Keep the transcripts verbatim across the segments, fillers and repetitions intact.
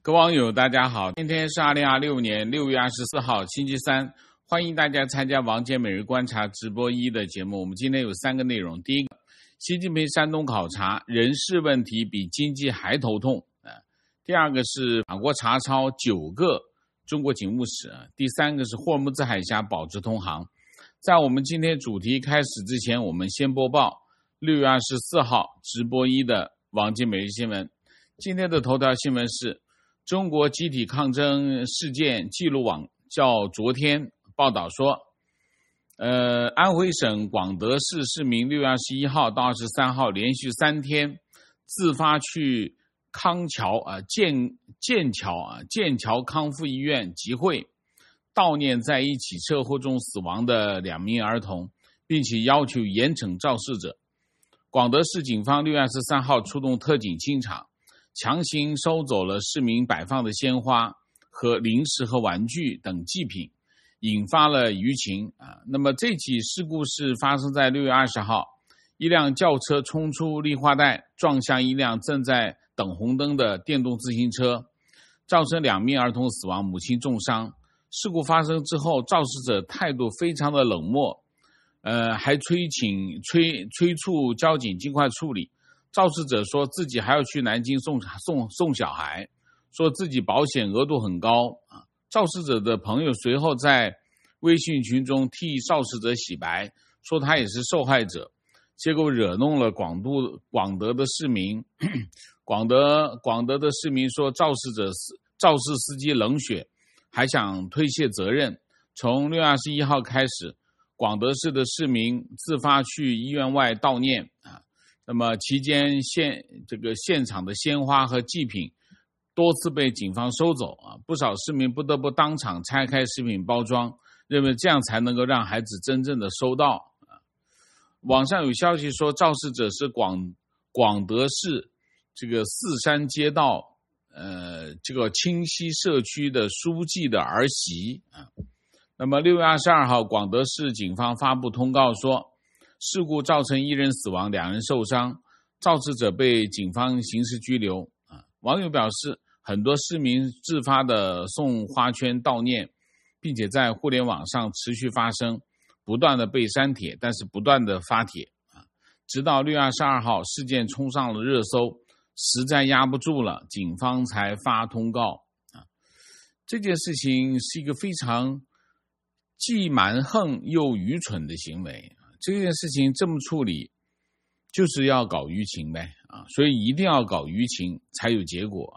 各位网友大家好，今天是二零二六年六月二十四号星期三，欢迎大家参加王杰每日观察直播一的节目。我们今天有三个内容，第一个，习近平山东考察，人事问题比经济还头痛。第二个是法国查抄九个中国警务室，第三个是霍尔木兹海峡保持通航。在我们今天主题开始之前，我们先播报六月二十四号直播一的王杰每日新闻。今天的头条新闻是中国集体抗争事件记录网较昨天报道说，呃，安徽省广德市市民六月二十一号到二十三号连续三天自发去康桥啊剑剑桥啊剑桥康复医院集会，悼念在一起车祸中死亡的两名儿童，并且要求严惩肇事者。广德市警方六月二十三号出动特警清场，强行收走了市民摆放的鲜花和零食和玩具等祭品，引发了舆情啊。那么这起事故是发生在六月二十号，一辆轿车冲出绿化带，撞向一辆正在等红灯的电动自行车，造成两名儿童死亡，母亲重伤。事故发生之后，肇事者态度非常的冷漠，呃，还催请催催促交警尽快处理。肇事者说自己还要去南京送送送小孩，说自己保险额度很高啊。肇事者的朋友随后在微信群中替肇事者洗白，说他也是受害者，结果惹怒了广都广德的市民。广德广德的市民说，肇事者肇事司机冷血，还想推卸责任。从六月二十一号开始，广德市的市民自发去医院外悼念啊。那么期间现这个现场的鲜花和祭品多次被警方收走啊，不少市民不得不当场拆开食品包装，认为这样才能够让孩子真正的收到啊。网上有消息说，肇事者是广广德市这个四山街道呃这个清溪社区的书记的儿媳啊。那么六月二十二号，广德市警方发布通告说，事故造成一人死亡，两人受伤，肇事者被警方刑事拘留啊。网友表示，很多市民自发的送花圈悼念，并且在互联网上持续发生，不断的被删帖，但是不断的发帖啊，直到六月二十二号事件冲上了热搜，实在压不住了，警方才发通告啊。这件事情是一个非常既蛮横又愚蠢的行为。这件事情这么处理，就是要搞舆情呗啊，所以一定要搞舆情才有结果。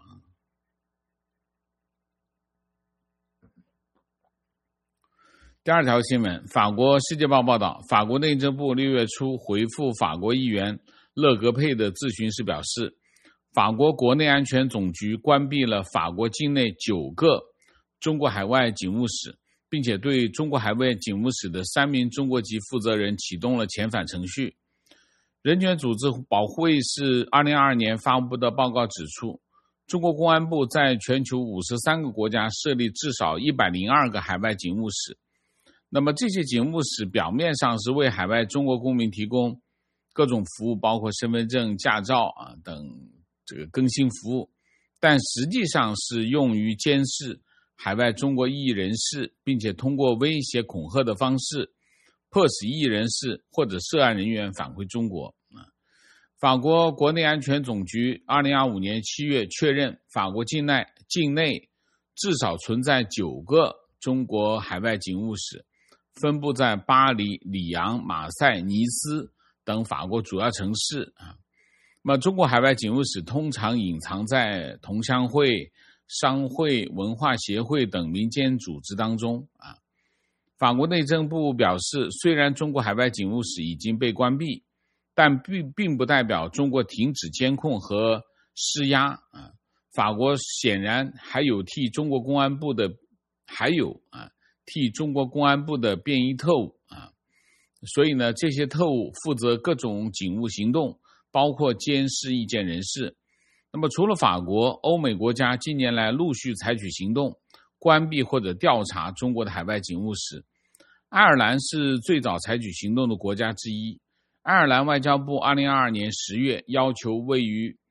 第二条新闻，法国世界报报道，法国内政部六月初回复法国议员勒格佩的咨询时表示，法国国内安全总局关闭了法国境内九个中国海外警务室，并且对中国海外警务室的三名中国籍负责人启动了遣返程序。人权组织保护卫士二零二二年发布的报告指出，中国公安部在全球五十三个国家设立至少一百零二个海外警务室。那么这些警务室表面上是为海外中国公民提供各种服务，包括身份证、驾照啊等这个更新服务，但实际上是用于监视海外中国异议人士，并且通过威胁恐吓的方式迫使异议人士或者涉案人员返回中国。法国国内安全总局二零二五年七月确认，法国境内境内至少存在九个中国海外警务室，分布在巴黎、里昂、马赛、尼斯等法国主要城市啊。那么中国海外警务室通常隐藏在同乡会、商会、文化协会等民间组织当中啊。法国内政部表示，虽然中国海外警务室已经被关闭，但并并不代表中国停止监控和施压啊。法国显然还有替中国公安部的还有啊替中国公安部的便衣特务啊，所以呢，这些特务负责各种警务行动，包括监视意见人士。那么除了法国，欧美国家近年来陆续采取行动，关闭或者调查中国的海外警务室。爱尔兰是最早采取行动的国家之一。爱尔兰外交部二零二二年十月要求位于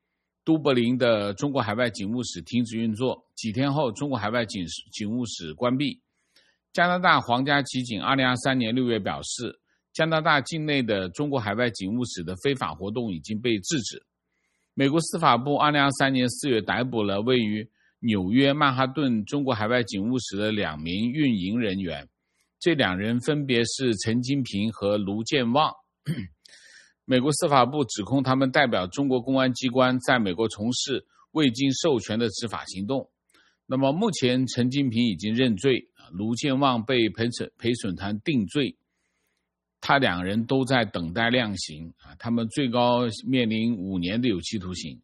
都柏林的中国海外警务使停止运作，几天后中国海外警警务使关闭。加拿大皇家骑警二零二三年六月表示，加拿大境内的中国海外警务使的非法活动已经被制止。美国司法部二零二三年四月逮捕了位于纽约曼哈顿中国海外警务使的两名运营人员，这两人分别是陈金平和卢健旺。美国司法部指控他们代表中国公安机关在美国从事未经授权的执法行动。那么目前陈金平已经认罪，卢健旺被陪审陪审团定罪，他两人都在等待量刑，他们最高面临五年的有期徒刑。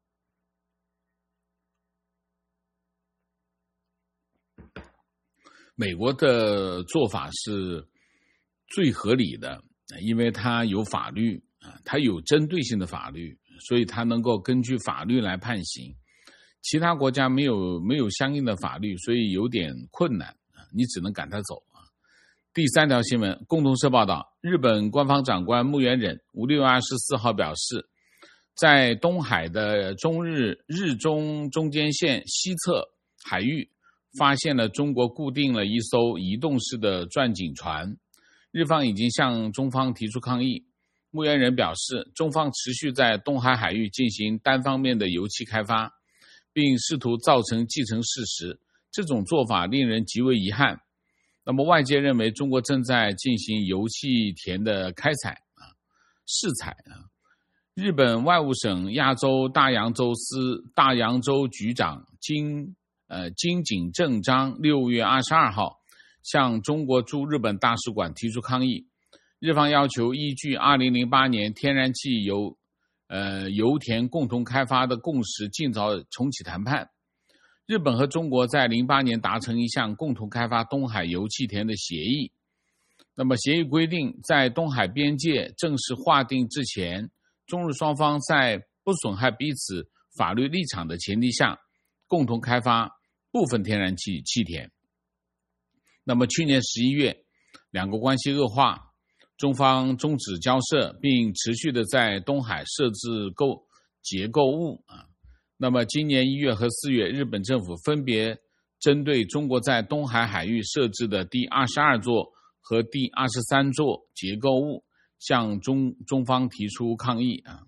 美国的做法是最合理的，因为它有法律，它有针对性的法律，所以它能够根据法律来判刑。其他国家没有没有相应的法律，所以有点困难，你只能赶他走。第三条新闻，共同社报道，日本官方长官木原忍六月二十四号表示，在东海的中日日中中间线西侧海域发现了中国固定了一艘移动式的钻井船，日方已经向中方提出抗议。木原忍表示，中方持续在东海海域进行单方面的油气开发，并试图造成既成事实，这种做法令人极为遗憾。那么外界认为中国正在进行油气田的开采啊、试采啊。日本外务省亚洲大洋洲司大洋洲局长金呃金井正章六月二十二号向中国驻日本大使馆提出抗议，日方要求依据二零零八年天然气油呃油田共同开发的共识，尽早重启谈判。日本和中国在零八年达成一项共同开发东海油气田的协议。那么协议规定，在东海边界正式划定之前，中日双方在不损害彼此法律立场的前提下，共同开发部分天然气气田。那么去年十一月，两国关系恶化，中方终止交涉，并持续的在东海设置构结构物啊。那么今年一月和四月，日本政府分别针对中国在东海海域设置的第二十二座和第二十三座结构物向中中方提出抗议啊。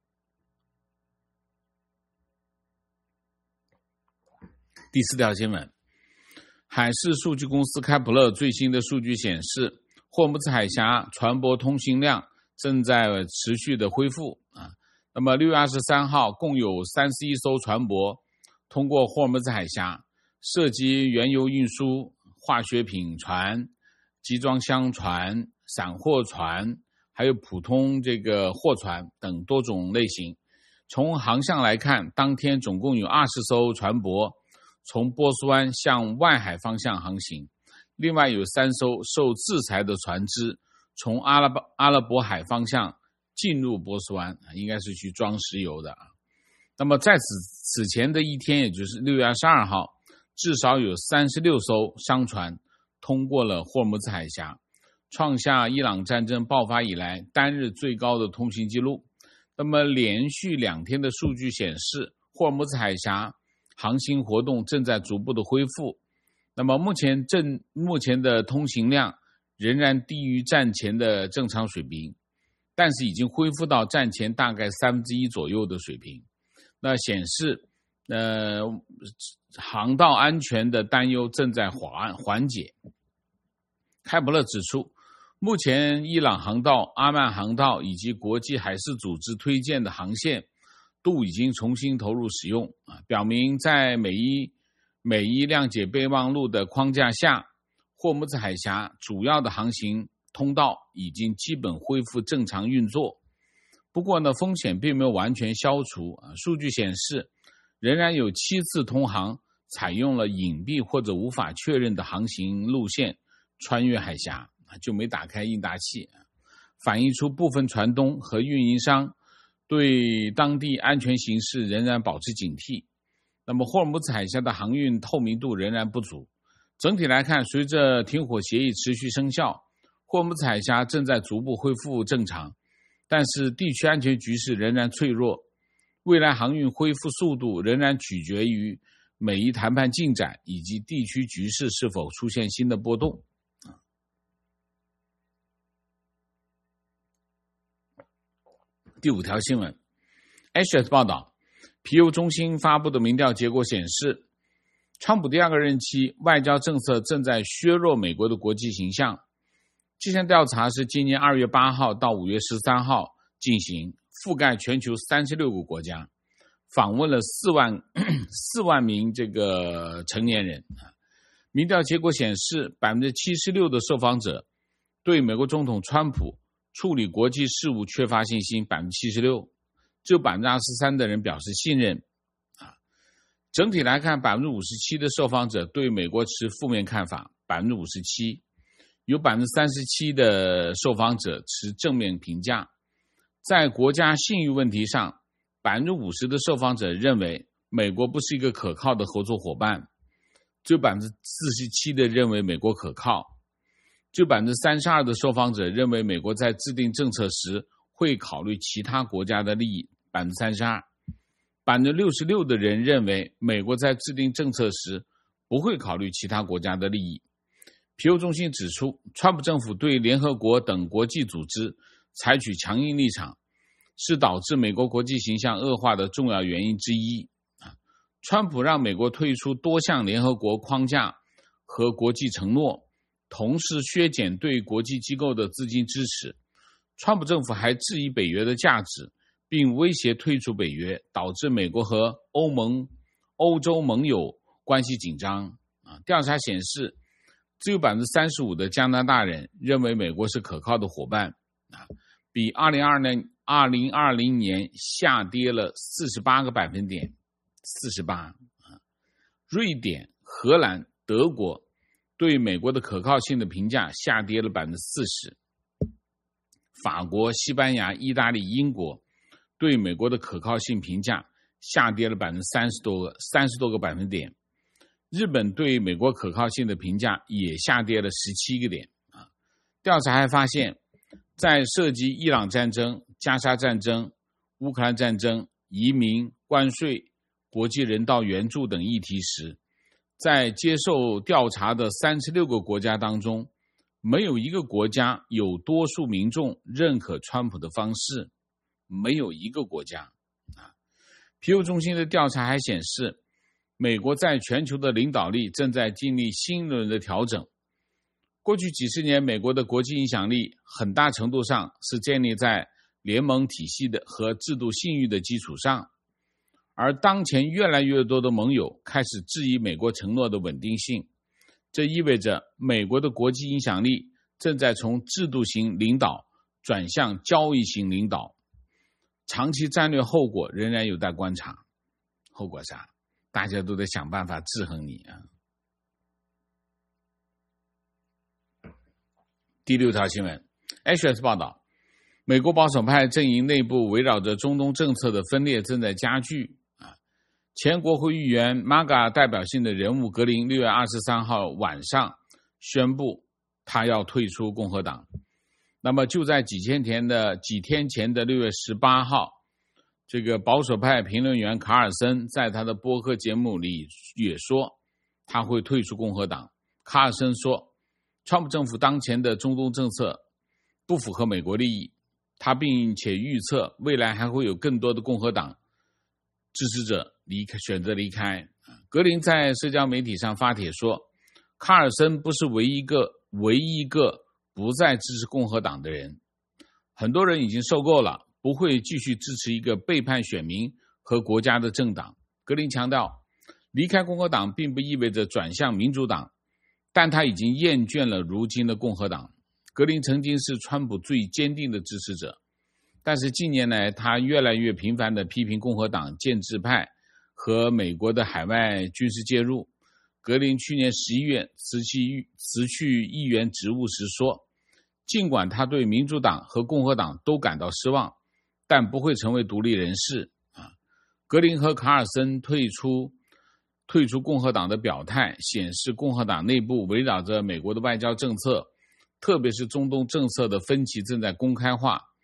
第四条新闻，海事数据公司开普勒最新的数据显示，霍姆兹海峡船舶通行量正在持续的恢复啊。那么六月二十三号，共有三十一艘船舶通过霍尔木兹海峡，涉及原油运输、化学品船、集装箱船、散货船，还有普通这个货船等多种类型。从航向来看，当天总共有二十艘船舶从波斯湾向外海方向航行，另外有三艘受制裁的船只从阿拉伯阿拉伯海方向进入波斯湾，应该是去装石油的。那么在此此前的一天，也就是六月二十二号，至少有三十六艘商船通过了霍尔木兹海峡，创下伊朗战争爆发以来单日最高的通行记录。那么连续两天的数据显示，霍尔木兹海峡航行活动正在逐步的恢复。那么目前正目前的通行量仍然低于战前的正常水平，但是已经恢复到战前大概三分之一左右的水平。那显示呃，航道安全的担忧正在缓缓解。开普勒指出，目前伊朗航道、阿曼航道以及国际海事组织推荐的航线都已经重新投入使用，表明在美伊美伊谅解备忘录的框架下，霍尔木兹海峡主要的航行通道已经基本恢复正常运作。不过呢，风险并没有完全消除。数据显示，仍然有七次通航采用了隐蔽或者无法确认的航行路线穿越海峡，就没打开应答器，反映出部分船东和运营商对当地安全形势仍然保持警惕。那么霍尔木兹海峡的航运透明度仍然不足。整体来看，随着停火协议持续生效，霍尔木兹海峡正在逐步恢复正常，但是地区安全局势仍然脆弱。 未来航运恢复速度仍然取决于美伊谈判进展以及地区局势是否出现新的波动。第五条新闻 ，Axios 报道，皮尤中心发布的民调结果显示，川普第二个任期外交政策正在削弱美国的国际形象。这项调查是今年二月八号到五月十三号进行，覆盖全球三十六个国家，访问了四万四万名这个成年人。民调结果显示， 百分之七十六 的受访者对美国总统川普处理国际事务缺乏信心， 百分之七十六， 只有 百分之二十三 的人表示信任。整体来看， 百分之五十七 的受访者对美国持负面看法， 百分之五十七， 有 百分之三十七 的受访者持正面评价。在国家信誉问题上， 百分之五十 的受访者认为美国不是一个可靠的合作伙伴，只有 百分之四十七 的认为美国可靠，只有 百分之三十二 的受访者认为美国在制定政策时会考虑其他国家的利益， 百分之三十二， 百分之六十六 的人认为美国在制定政策时不会考虑其他国家的利益。皮尤中心指出，川普政府对联合国等国际组织采取强硬立场，是导致美国国际形象恶化的重要原因之一。川普让美国退出多项联合国框架和国际承诺，同时削减对国际机构的资金支持。川普政府还质疑北约的价值，并威胁退出北约，导致美国和欧盟、欧洲盟友关系紧张。调查显示，只有 百分之三十五 的加拿大人认为美国是可靠的伙伴，比二零二零年下跌了四十八个百分点，四十八。瑞典、荷兰、德国对美国的可靠性的评价下跌了 百分之四十。法国、西班牙、意大利、英国对美国的可靠性评价下跌了 百分之三十 多个三十多个百分点。日本对美国可靠性的评价也下跌了十七个点。调查还发现，在涉及伊朗战争、加沙战争、乌克兰战争、移民、关税、国际人道援助等议题时，在接受调查的三十六个国家当中，没有一个国家有多数民众认可川普的方式，没有一个国家。皮尤中心的调查还显示，美国在全球的领导力正在经历新一轮的调整。过去几十年，美国的国际影响力很大程度上是建立在联盟体系的和制度信誉的基础上，而当前越来越多的盟友开始质疑美国承诺的稳定性。这意味着美国的国际影响力正在从制度型领导转向交易型领导，长期战略后果仍然有待观察。后果啥？大家都得想办法制衡你啊。第六条新闻 ，Axios 报道，美国保守派阵营内部围绕着中东政策的分裂正在加剧。前国会议员 M A G A 代表性的人物格林六月二十三号晚上宣布，他要退出共和党。那么就在几天前的几天前的六月十八号，这个保守派评论员卡尔森在他的播客节目里也说他会退出共和党。卡尔森说，川普政府当前的中东政策不符合美国利益，他并且预测未来还会有更多的共和党支持者离开选择离开。格林在社交媒体上发帖说，卡尔森不是唯一一个唯一一个不再支持共和党的人，很多人已经受够了，不会继续支持一个背叛选民和国家的政党。格林强调，离开共和党并不意味着转向民主党，但他已经厌倦了如今的共和党。格林曾经是川普最坚定的支持者，但是近年来他越来越频繁地批评共和党建制派和美国的海外军事介入。格林去年十一月辞去辞去议员职务时说，尽管他对民主党和共和党都感到失望，但不会成为独立人士。格林和卡尔森退出退出共和党的表态显示，共和党内部围绕着美国的外交政策，特别是中东政策的分歧正在公开化。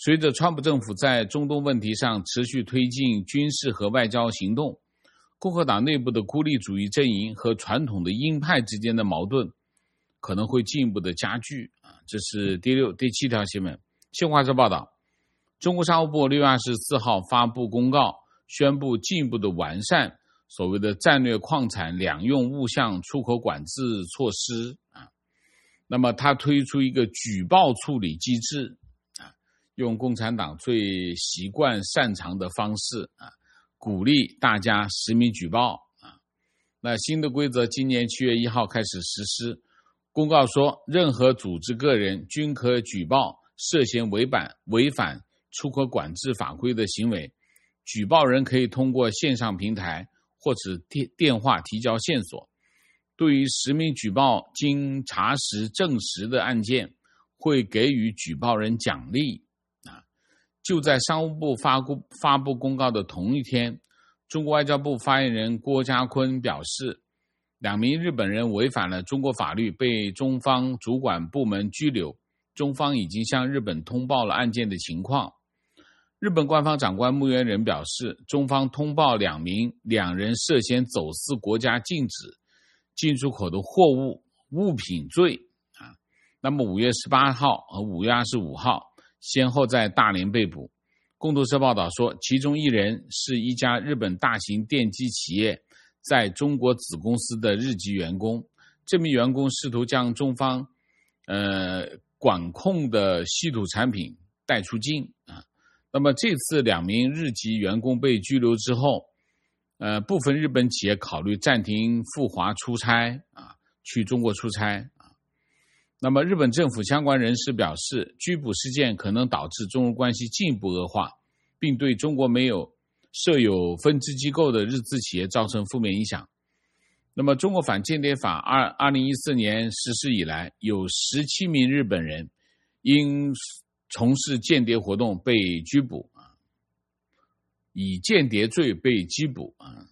随着川普政府在中东问题上持续推进军事和外交行动，共和党内部的孤立主义阵营和传统的鹰派之间的矛盾可能会进一步的加剧。这是第六、第七条新闻。新华社报道，中国商务部六月二十四号发布公告，宣布进一步的完善所谓的战略矿产两用物项出口管制措施啊。那么他推出一个举报处理机制啊，用共产党最习惯擅长的方式啊，鼓励大家实名举报啊。那新的规则今年七月一号开始实施。公告说，任何组织个人均可举报涉嫌违反违反出口管制法规的行为，举报人可以通过线上平台或者电电话提交线索。对于实名举报经查实证实的案件，会给予举报人奖励啊。就在商务部发布发布公告的同一天，中国外交部发言人郭家坤表示，两名日本人违反了中国法律，被中方主管部门拘留，中方已经向日本通报了案件的情况。日本官方长官木原人表示，中方通报两名两人涉嫌走私国家禁止进出口的货物物品罪啊。那么五月十八号和五月二十五号先后在大连被捕。共同社报道说，其中一人是一家日本大型电机企业在中国子公司的日籍员工，这名员工试图将中方呃管控的稀土产品带出境啊。那么这次两名日籍员工被拘留之后，呃，部分日本企业考虑暂停赴华出差啊，去中国出差啊。那么日本政府相关人士表示，拘捕事件可能导致中日关系进一步恶化，并对中国没有设有分支机构的日资企业造成负面影响。那么中国反间谍法二零一四年实施以来，有十七名日本人因从事间谍活动被拘捕啊，以间谍罪被缉捕啊。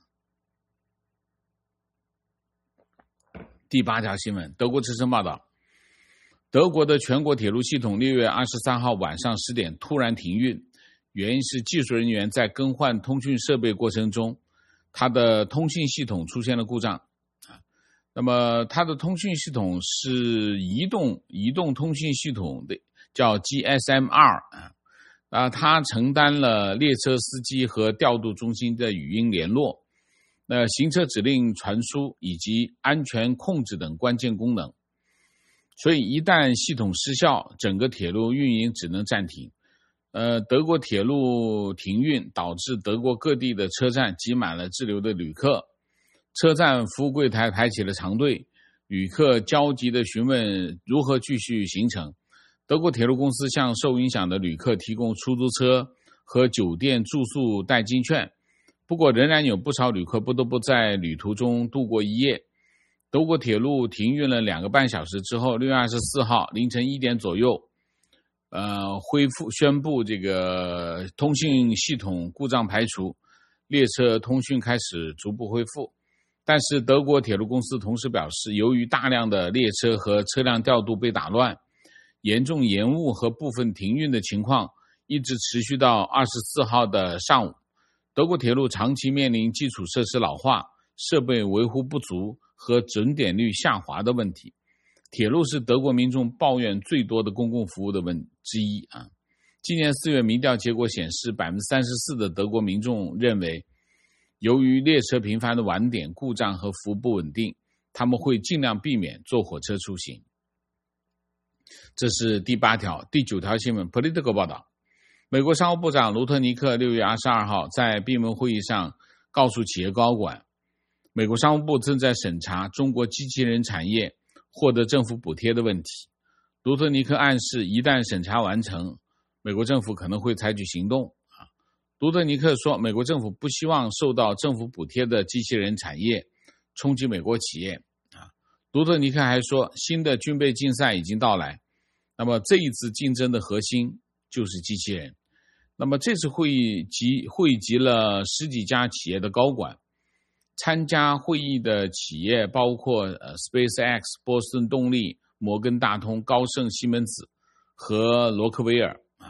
第八条新闻，德国之声报道，德国的全国铁路系统六月二十三号晚上十点突然停运，原因是技术人员在更换通讯设备过程中，它的通信系统出现了故障。那么它的通讯系统是移动移动通讯系统的，叫 G S M R 啊，啊，它承担了列车司机和调度中心的语音联络、那行车指令传输以及安全控制等关键功能。所以一旦系统失效，整个铁路运营只能暂停。呃，德国铁路停运导致德国各地的车站挤满了滞留的旅客，车站服务柜台排起了长队，旅客焦急地询问如何继续行程。德国铁路公司向受影响的旅客提供出租车和酒店住宿代金券，不过仍然有不少旅客不得不在旅途中度过一夜。德国铁路停运了两个半小时之后，六月二十四号凌晨一点左右，呃，恢复宣布这个通讯系统故障排除，列车通讯开始逐步恢复。但是德国铁路公司同时表示，由于大量的列车和车辆调度被打乱，严重延误和部分停运的情况一直持续到二十四号的上午。德国铁路长期面临基础设施老化、设备维护不足和准点率下滑的问题。铁路是德国民众抱怨最多的公共服务的问之一啊。今年四月民调结果显示， 百分之三十四 的德国民众认为，由于列车频繁的晚点、故障和服务不稳定，他们会尽量避免坐火车出行。这是第八条。第九条新闻 Politico 报道，美国商务部长卢特尼克六月二十二号在闭门会议上告诉企业高管，美国商务部正在审查中国机器人产业获得政府补贴的问题。卢特尼克暗示，一旦审查完成，美国政府可能会采取行动。卢特尼克说，美国政府不希望受到政府补贴的机器人产业冲击美国企业。卢特尼克还说，新的军备竞赛已经到来，那么这一次竞争的核心就是机器人。那么这次会议集汇集了十几家企业的高管，参加会议的企业包括呃 SpaceX、波士顿动力、摩根大通、高盛、西门子和罗克威尔啊。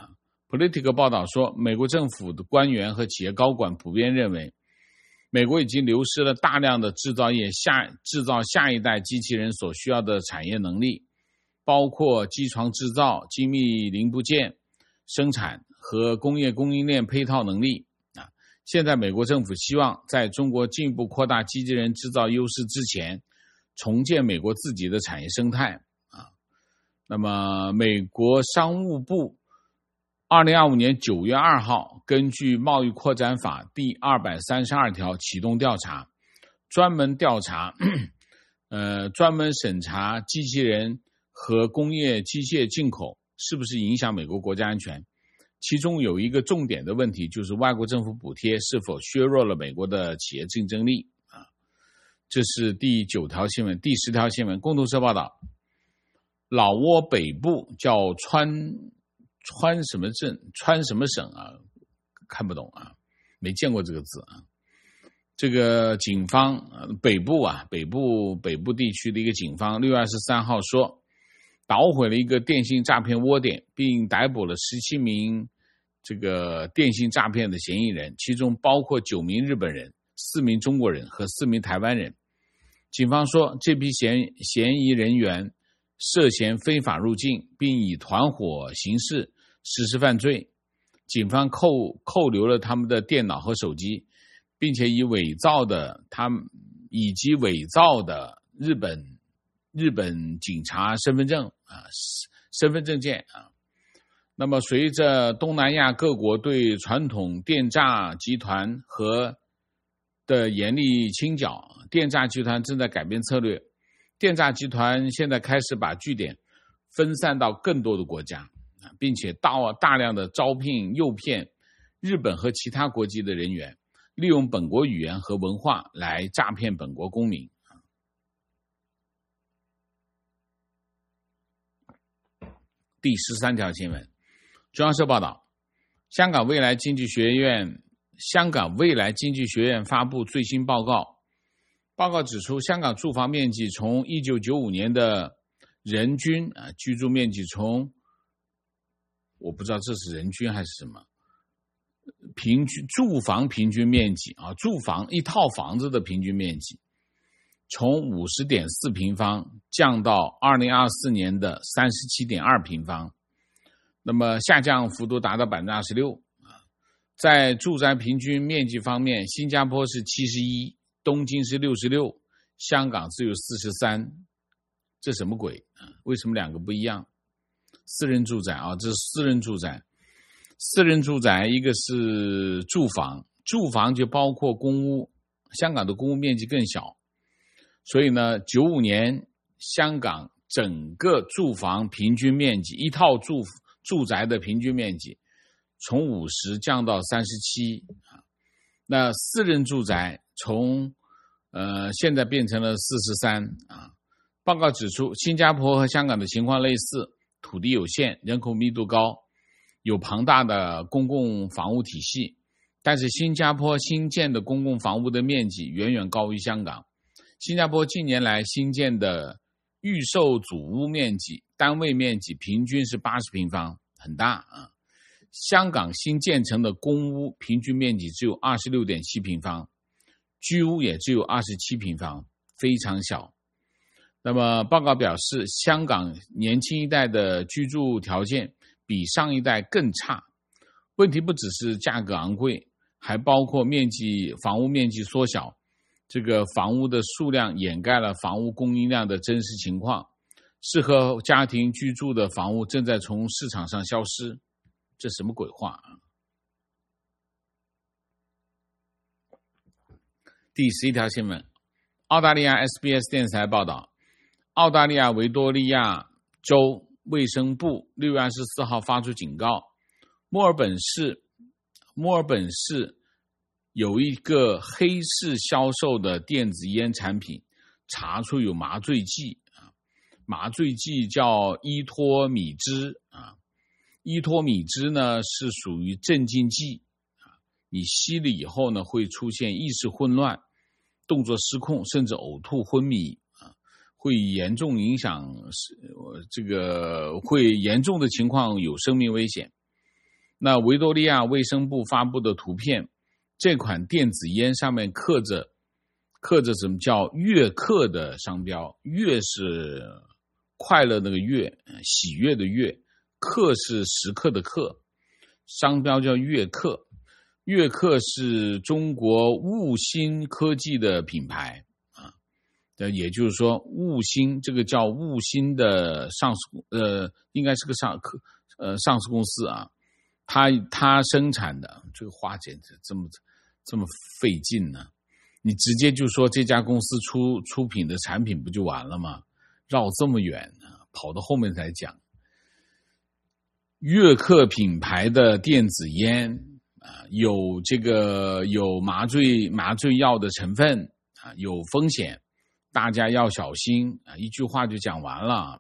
Politico 报道说，美国政府的官员和企业高管普遍认为，美国已经流失了大量的制造业下制造下一代机器人所需要的产业能力，包括机床制造、精密零部件生产和工业供应链配套能力。啊，现在美国政府希望在中国进一步扩大机器人制造优势之前，重建美国自己的产业生态。啊，那么美国商务部二零二五年九月二号根据贸易扩展法第二百三十二条启动调查，专门调查呃专门审查机器人和工业机械进口是不是影响美国国家安全。其中有一个重点的问题，就是外国政府补贴是否削弱了美国的企业竞争力啊？这是第九条新闻。第十条新闻，共同社报道，老挝北部叫川川什么镇川什么省啊，看不懂啊，没见过这个字啊。这个警方北部啊北部北部地区的一个警方六月二十三号说，捣毁了一个电信诈骗窝点，并逮捕了十七名这个电信诈骗的嫌疑人，其中包括九名日本人、四名中国人和四名台湾人。警方说，这批嫌嫌疑人员涉嫌非法入境，并以团伙形式实施犯罪。警方扣扣留了他们的电脑和手机，并且以伪造的他们以及伪造的日本日本警察身份证啊身份证件啊。那么随着东南亚各国对传统电诈集团和的严厉清剿，电诈集团正在改变策略。电诈集团现在开始把据点分散到更多的国家，并且大大量的招聘诱骗日本和其他国籍的人员，利用本国语言和文化来诈骗本国公民。第十三条新闻，中央社报道，香港未来经济学院香港未来经济学院发布最新报告。报告指出，香港住房面积从一九九五年的人均啊居住面积从我不知道这是人均还是什么平均住房平均面积啊住房一套房子的平均面积从 五十点四平方降到二零二四年的 三十七点二平方，那么下降幅度达到 百分之二十六。 在住宅平均面积方面，新加坡是七十一，东京是六十六，香港只有四十三。这什么鬼？为什么两个不一样？私人住宅啊，这是私人住宅。私人住宅一个是住房，住房就包括公屋，香港的公屋面积更小，所以呢，九五年香港整个住房平均面积，一套住住宅的平均面积从五十降到三十七，那私人住宅从呃现在变成了四十三啊。报告指出，新加坡和香港的情况类似，土地有限，人口密度高，有庞大的公共房屋体系，但是新加坡新建的公共房屋的面积远远高于香港。新加坡近年来新建的预售组屋面积单位面积平均是八十平方，很大啊。香港新建成的公屋平均面积只有 二十六点七平方，居屋也只有二十七平方，非常小。那么报告表示，香港年轻一代的居住条件比上一代更差，问题不只是价格昂贵，还包括面积房屋面积缩小，这个房屋的数量掩盖了房屋供应量的真实情况，适合家庭居住的房屋正在从市场上消失。这什么鬼话啊？第十一条新闻，澳大利亚 S B S 电视台报道，澳大利亚维多利亚州卫生部六月二十四号发出警告，墨尔本市墨尔本市有一个黑市销售的电子烟产品查出有麻醉剂啊，麻醉剂叫依托米芝啊。依托米芝呢是属于镇静剂，你吸了以后呢会出现意识混乱、动作失控，甚至呕吐、昏迷，会严重影响这个会严重的情况有生命危险。 那维多利亚卫生部发布的图片，这款电子烟上面刻着刻着什么叫悦刻的商标，悦是快乐那个悦，喜悦的悦，刻是时刻的刻，商标叫悦刻。悦刻是中国悟芯科技的品牌啊，也就是说悟芯这个叫悟芯的上市呃应该是个上呃上市公司啊，它它生产的这个话简直这么这么费劲呢？你直接就说这家公司出出品的产品不就完了吗？绕这么远啊，跑到后面才讲。悦刻品牌的电子烟啊，有这个有麻醉麻醉药的成分啊，有风险，大家要小心啊！一句话就讲完了。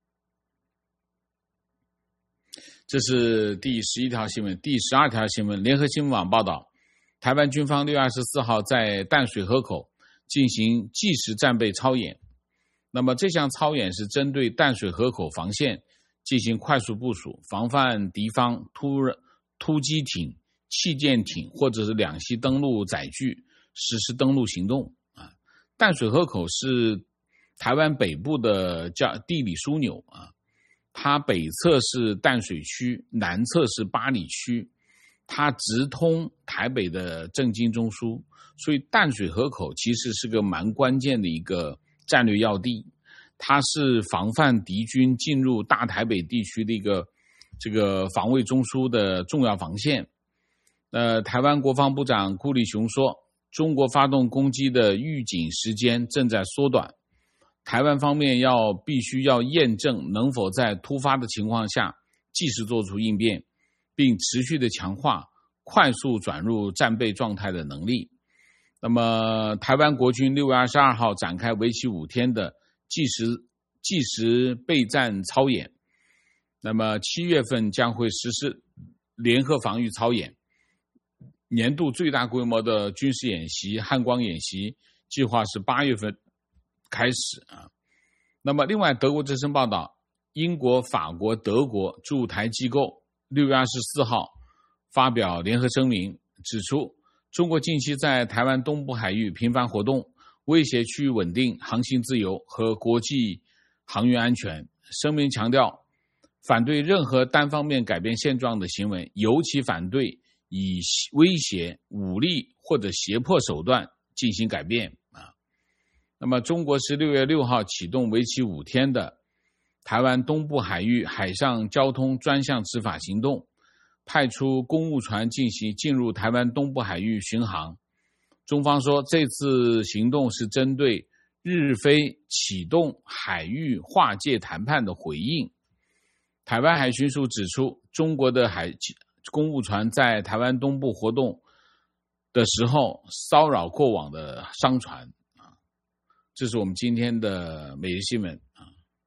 这是第十一条新闻。第十二条新闻，联合新闻网报道，台湾军方六月二十四号在淡水河口进行即时战备操演。那么这项操演是针对淡水河口防线进行快速部署，防范敌方突突击艇、气舰艇或者是两栖登陆载具实施登陆行动啊。淡水河口是台湾北部的叫地理枢纽啊，它北侧是淡水区，南侧是八里区，它直通台北的政经中枢，所以淡水河口其实是个蛮关键的一个战略要地，它是防范敌军进入大台北地区的一个这个防卫中枢的重要防线。呃，台湾国防部长顾立雄说，中国发动攻击的预警时间正在缩短，台湾方面要必须要验证能否在突发的情况下即时做出应变，并持续的强化快速转入战备状态的能力。那么台湾国军六月二十二号展开为期五天的即时即时备战操演，那么七月份将会实施联合防御操演，年度最大规模的军事演习汉光演习计划是八月份开始啊。那么另外德国之声报道，英国、法国、德国驻台机构六月二十四号发表联合声明，指出中国近期在台湾东部海域频繁活动，威胁区域稳定、航行自由和国际航运安全。声明强调，反对任何单方面改变现状的行为，尤其反对以威胁、武力或者胁迫手段进行改变啊。那么中国是六月六号启动为期五天的台湾东部海域海上交通专项执法行动，派出公务船进行进入台湾东部海域巡航。中方说，这次行动是针对日菲启动海域划界谈判的回应。台湾海巡署指出，中国的海公务船在台湾东部活动的时候骚扰过往的商船啊。这是我们今天的每日新闻啊。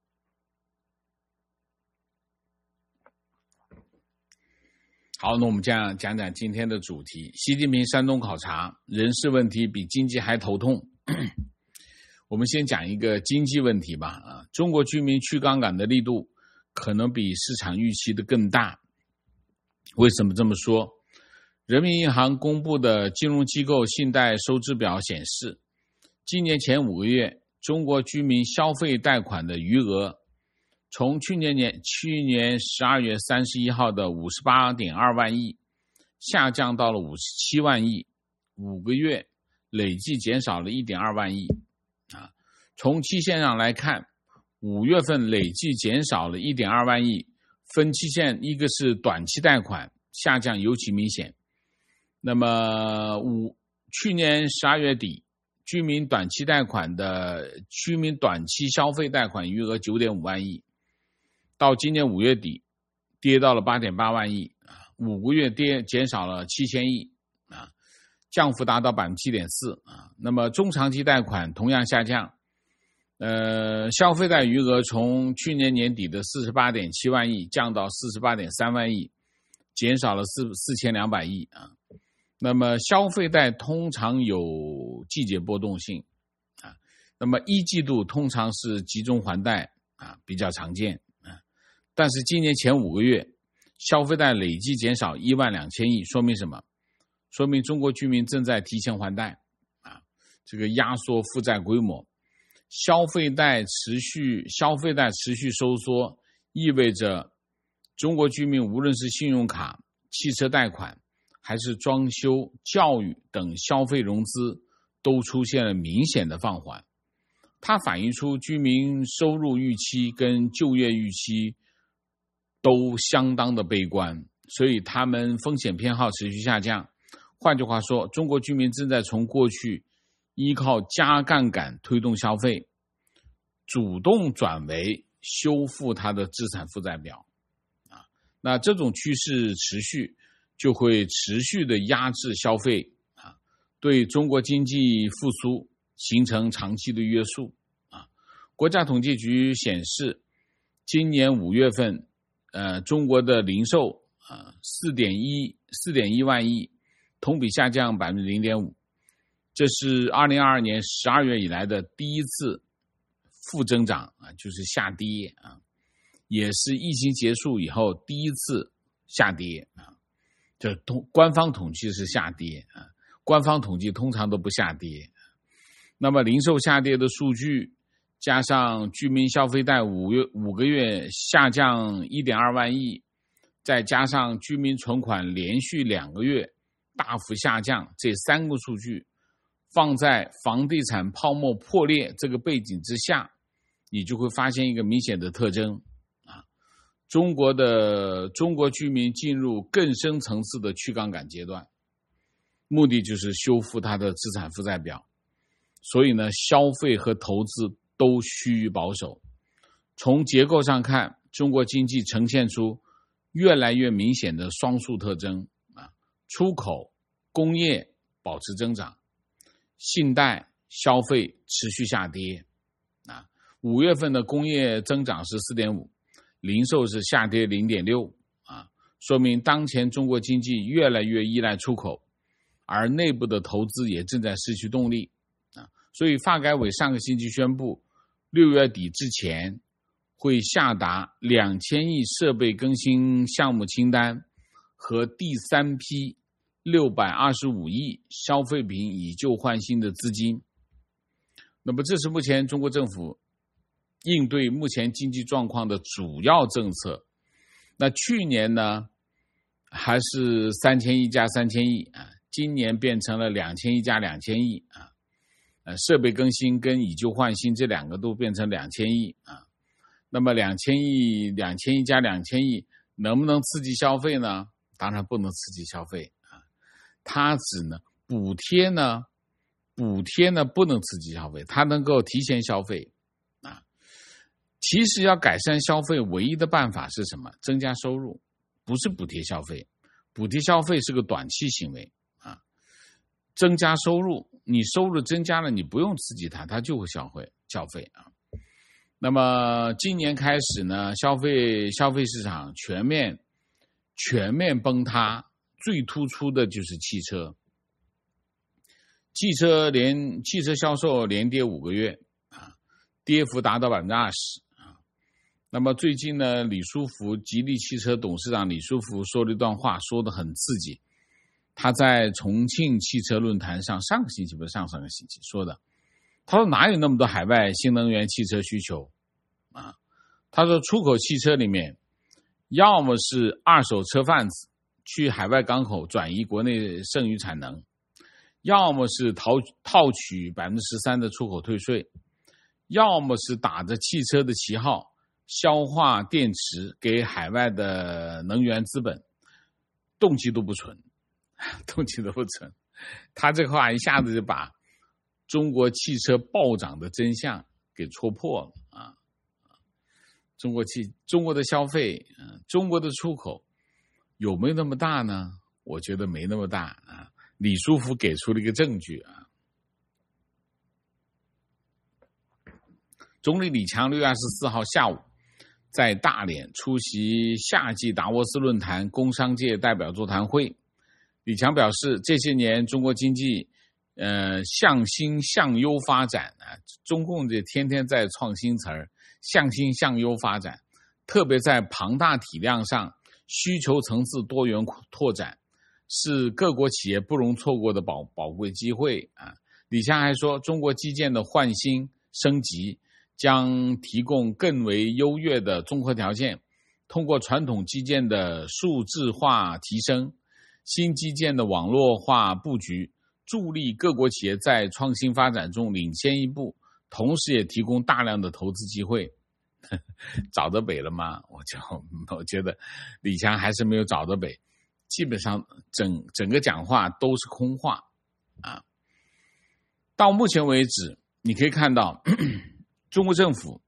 好，那我们讲讲讲今天的主题，习近平山东考察，人事问题比经济还头痛。我们先讲一个经济问题吧啊，中国居民去杠杆的力度可能比市场预期的更大。为什么这么说？人民银行公布的金融机构信贷收支表显示，今年前五个月，中国居民消费贷款的余额从去年年去年十二月三十一号的五十八点二万亿下降到了五十七万亿，五个月累计减少了一点二万亿啊。从期限上来看，五月份累计减少了一点二万亿，分期限一个是短期贷款下降尤其明显。那么五去年十二月底，居民短期贷款的居民短期消费贷款余额 九点五万亿，到今年五月底跌到了 八点八万亿，五个月跌减少了七千亿啊，降幅达到 百分之七点四 啊。那么中长期贷款同样下降，呃，消费贷余额从去年年底的 四十八点七万亿降到 四十八点三万亿，减少了四千两百亿啊。那么消费贷通常有季节波动性啊，那么一季度通常是集中还贷啊，比较常见啊。但是今年前五个月， 消费贷累计减少一万两千亿，说明什么？说明中国居民正在提前还贷啊，这个压缩负债规模。消费贷持续消费贷持续收缩，意味着中国居民无论是信用卡、汽车贷款还是装修、教育等消费融资都出现了明显的放缓。它反映出居民收入预期跟就业预期都相当的悲观，所以他们风险偏好持续下降。换句话说，中国居民正在从过去依靠加杠杆推动消费，主动转为修复它的资产负债表啊。那这种趋势持续，就会持续的压制消费啊，对中国经济复苏形成长期的约束啊。国家统计局显示，今年五月份，呃，中国的零售啊四点一四点一万亿，同比下降百分之零点五，这是二零二二年十二月以来的第一次负增长啊，就是下跌啊，也是疫情结束以后第一次下跌啊。这统官方统计是下跌啊，官方统计通常都不下跌。那么零售下跌的数据，加上居民消费贷五月五个月下降 一点二万亿，再加上居民存款连续两个月大幅下降，这三个数据放在房地产泡沫破裂这个背景之下，你就会发现一个明显的特征啊，中国的中国居民进入更深层次的去杠杆阶段，目的就是修复它的资产负债表。所以呢，消费和投资都趋于保守。从结构上看，中国经济呈现出越来越明显的双数特征啊，出口、工业保持增长，信贷、消费持续下跌啊。五月份的工业增长是 四点五， 零售是下跌 零点六 啊，说明当前中国经济越来越依赖出口，而内部的投资也正在失去动力啊。所以发改委上个星期宣布，六月底之前会下达两千亿设备更新项目清单和第三批六百二十五亿消费品以旧换新的资金。那么这是目前中国政府应对目前经济状况的主要政策。那去年呢还是三千亿加三千亿啊，今年变成了两千亿加两千亿啊。呃，设备更新跟以旧换新这两个都变成两千亿啊。那么两千亿、两千亿加两千亿能不能刺激消费呢？当然不能刺激消费啊，它只能补贴呢，补贴呢不能刺激消费，它能够提前消费啊。其实要改善消费，唯一的办法是什么？增加收入，不是补贴消费。补贴消费是个短期行为啊，增加收入。你收入增加了，你不用刺激它，它就会消费消费啊。那么今年开始呢，消费消费市场全面全面崩塌，最突出的就是汽车。汽车连汽车销售连跌五个月啊，跌幅达到百分之二十啊。那么最近呢，李书福，吉利汽车董事长李书福说了一段话，说得很刺激。他在重庆汽车论坛上，上个星期不是上上个星期说的，他说哪有那么多海外新能源汽车需求啊？他说出口汽车里面，要么是二手车贩子去海外港口转移国内剩余产能，要么是套套取 百分之十三 的出口退税，要么是打着汽车的旗号消化电池给海外的能源资本，动机都不纯。动机都不纯，他这话一下子就把中国汽车暴涨的真相给戳破了啊！中国汽中国的消费，嗯，中国的出口有没有那么大呢？我觉得没那么大啊。李书福给出了一个证据啊。总理李强六月二十四号下午在大连出席夏季达沃斯论坛工商界代表座谈会。李强表示，这些年中国经济呃向新向优发展啊，中共这天天在创新词儿，向新向优发展，特别在庞大体量上需求层次多元拓展是各国企业不容错过的宝宝贵机会啊。李强还说，中国基建的换新升级将提供更为优越的综合条件，通过传统基建的数字化提升，新基建的网络化布局，助力各国企业在创新发展中领先一步，同时也提供大量的投资机会。找得北了吗？我就我觉得李强还是没有找得北，基本上整整个讲话都是空话啊。到目前为止，你可以看到咳咳中国政府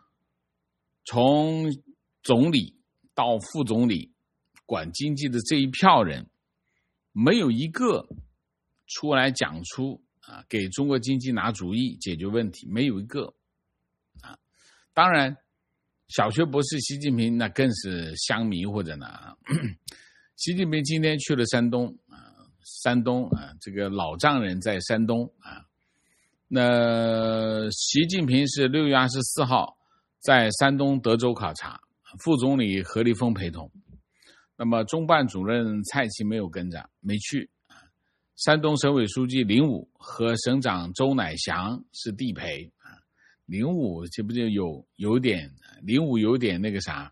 从总理到副总理管经济的这一票人，没有一个出来讲出啊给中国经济拿主意解决问题，没有一个啊。当然小学博士习近平那更是香迷或者呢。习近平今天去了山东啊，山东啊，这个老丈人在山东啊。那习近平是六月二十四号在山东德州考察，副总理何立峰陪同。那么中办主任蔡奇没有跟着，没去。山东省委书记林武和省长周乃祥是地陪。林武这不就有有点林武有点那个啥，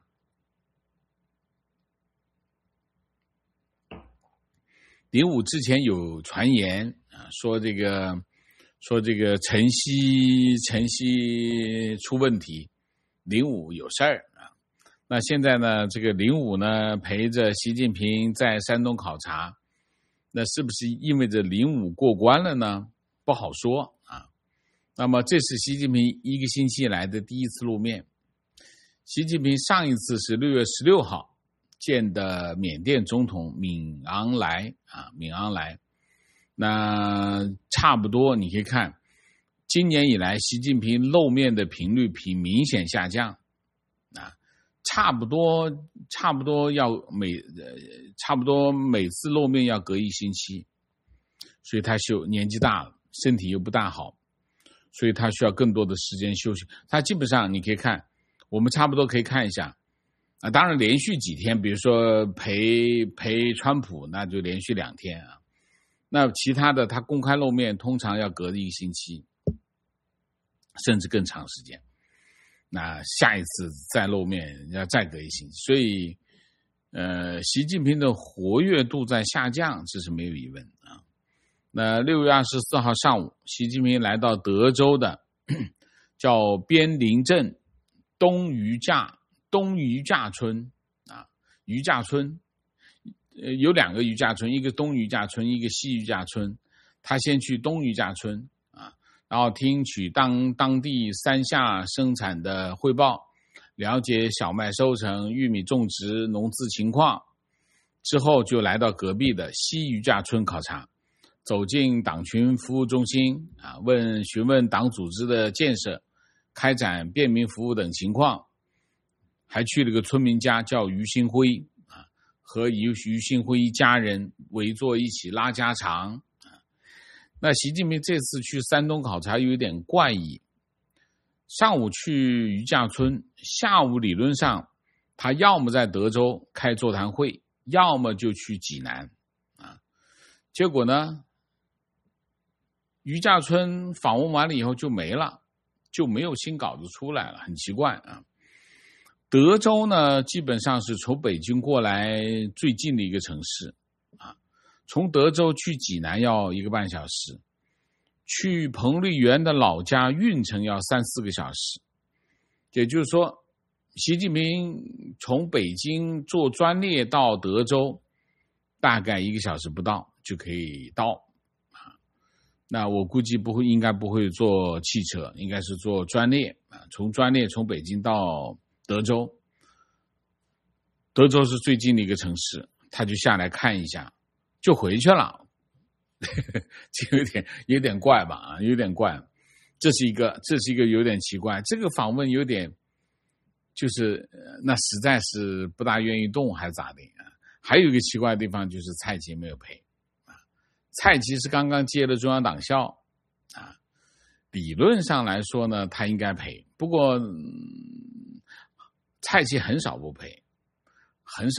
林武之前有传言啊，说这个说这个晨曦晨曦出问题，林武有事儿啊。那现在呢，这个林武呢陪着习近平在山东考察，那是不是意味着林武过关了呢？不好说啊。那么这是习近平一个星期以来的第一次露面。习近平上一次是六月十六号见的缅甸总统敏昂莱啊，敏昂莱。那差不多你可以看，今年以来习近平露面的频率比明显下降啊，差不多差不多要每呃差不多每次露面要隔一星期，所以他休年纪大了，身体又不大好。所以他需要更多的时间休息。他基本上你可以看，我们差不多可以看一下啊，当然连续几天，比如说陪陪川普，那就连续两天啊。那其他的他公开露面通常要隔一个星期，甚至更长时间。那下一次再露面要再隔一星期，所以呃，习近平的活跃度在下降，这是没有疑问啊。那六月二十四号上午，习近平来到德州的叫边林镇东余架东余架村啊，余架村呃有两个余架村，一个东余架村，一个西余架村。他先去东余架村啊，然后听取当当地山下生产的汇报，了解小麦收成、玉米种植、农资情况，之后就来到隔壁的西余架村考察。走进党群服务中心啊，问询问党组织的建设、开展便民服务等情况，还去了个村民家叫于新辉啊，和于于新辉一家人围坐一起拉家常啊。那习近平这次去山东考察有点怪异，上午去余架村，下午理论上他要么在德州开座谈会，要么就去济南啊。结果呢？余架村访问完了以后就没了，就没有新稿子出来了，很奇怪啊。德州呢，基本上是从北京过来最近的一个城市啊，从德州去济南要一个半小时，去彭丽媛的老家运城要三四个小时。也就是说，习近平从北京坐专列到德州，大概一个小时不到就可以到。那我估计不会，应该不会坐汽车，应该是坐专列啊。从专列从北京到德州，德州是最近的一个城市，他就下来看一下，就回去了，就有点有点怪吧啊，有点怪。这是一个，这是一个有点奇怪。这个访问有点，就是那实在是不大愿意动，还是咋的啊？还有一个奇怪的地方就是蔡奇没有陪。蔡奇是刚刚接了中央党校啊，理论上来说呢，他应该陪。不过、嗯、蔡奇很少不陪，很少。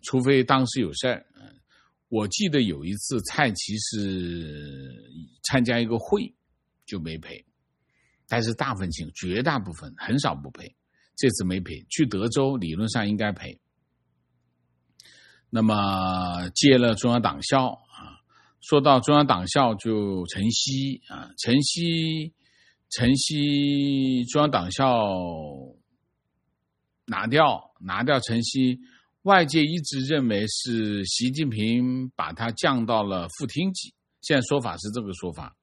除非当时有事儿。我记得有一次蔡奇是参加一个会就没赔，但是大部分情绝大部分很少不赔，这次没赔。去德州理论上应该赔。那么接了中央党校啊，说到中央党校就陈希啊，陈希陈希中央党校拿掉拿掉陈希。外界一直认为是习近平把他降到了副厅级，现在说法是这个说法。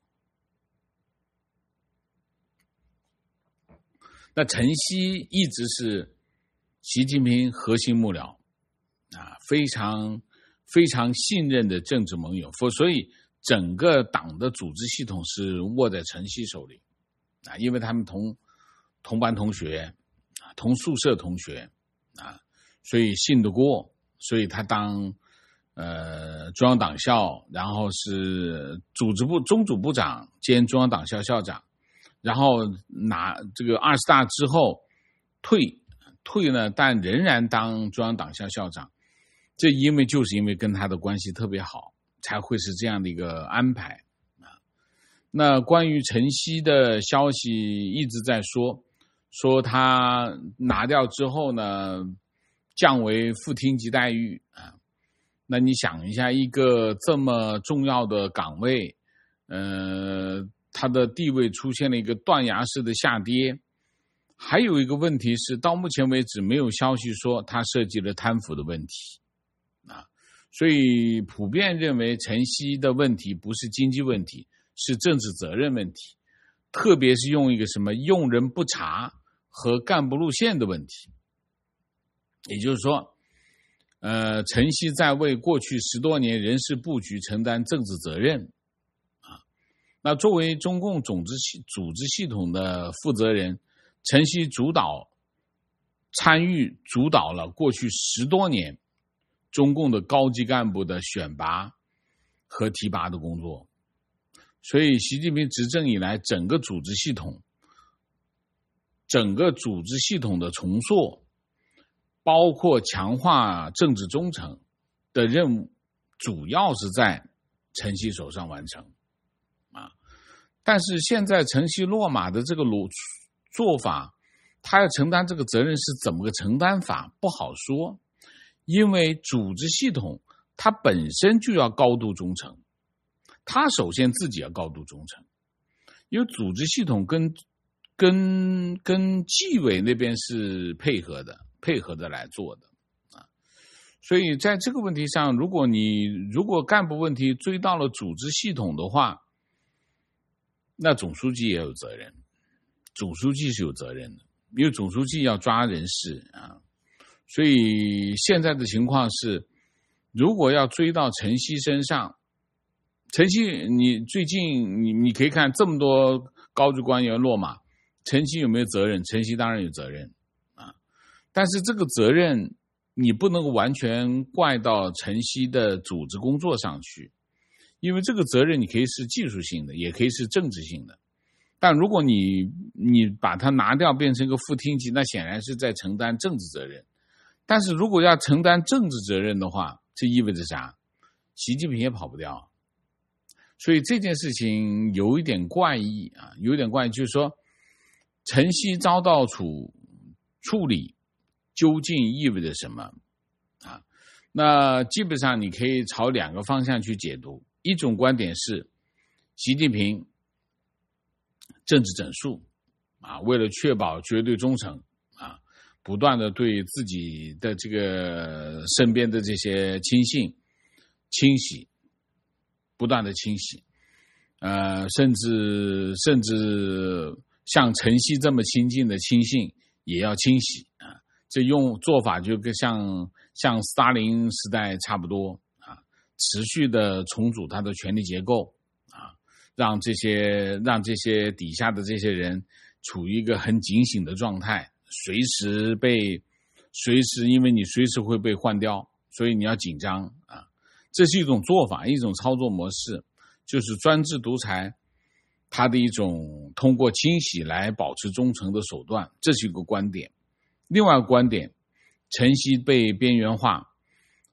那陈希一直是习近平核心幕僚啊，非常非常信任的政治盟友，所以整个党的组织系统是握在陈希手里啊，因为他们同同班同学啊，同宿舍同学啊。所以信得过，所以他当呃中央党校，然后是组织部中组部长兼中央党校校长，然后拿这个二十大之后退退呢，但仍然当中央党校校长。这因为就是因为跟他的关系特别好，才会是这样的一个安排啊。那关于陈希的消息一直在说，说他拿掉之后呢，降为副厅级待遇啊，那你想一下，一个这么重要的岗位，呃，他的地位出现了一个断崖式的下跌。还有一个问题是，到目前为止没有消息说他涉及了贪腐的问题啊，所以普遍认为陈希的问题不是经济问题，是政治责任问题，特别是用一个什么用人不察和干部路线的问题。也就是说，呃，陈希在为过去十多年人事布局承担政治责任啊。那作为中共总织系组织系统的负责人，陈希主导参与主导了过去十多年中共的高级干部的选拔和提拔的工作。所以习近平执政以来，整个组织系统整个组织系统的重塑，包括强化政治忠诚的任务，主要是在陈希手上完成啊。但是现在陈希落马的这个做法，他要承担这个责任是怎么个承担法不好说，因为组织系统它本身就要高度忠诚，他首先自己要高度忠诚，因为组织系统跟跟跟纪委那边是配合的。配合的来做的啊，所以在这个问题上，如果你如果干部问题追到了组织系统的话，那总书记也有责任，总书记是有责任的，因为总书记要抓人事啊。所以现在的情况是，如果要追到陈希身上，陈希你最近你你可以看这么多高级官员落马，陈希有没有责任？陈希当然有责任。但是这个责任你不能完全怪到陈希的组织工作上去，因为这个责任你可以是技术性的，也可以是政治性的。但如果你你把它拿掉变成一个副厅级，那显然是在承担政治责任。但是如果要承担政治责任的话，这意味着啥？习近平也跑不掉。所以这件事情有一点怪异啊，有一点怪异，就是说陈希遭到处处理究竟意味着什么啊？那基本上你可以朝两个方向去解读。一种观点是习近平政治整肃啊，为了确保绝对忠诚啊，不断的对自己的这个身边的这些亲信清洗，不断的清洗，呃，甚至甚至像陈希这么亲近的亲信也要清洗啊。这用做法就跟像像斯大林时代差不多啊，持续的重组他的权力结构啊，让这些让这些底下的这些人处于一个很警醒的状态，随时被随时因为你随时会被换掉，所以你要紧张啊。这是一种做法，一种操作模式，就是专制独裁它的一种通过清洗来保持忠诚的手段，这是一个观点。另外一个观点，陈希被边缘化，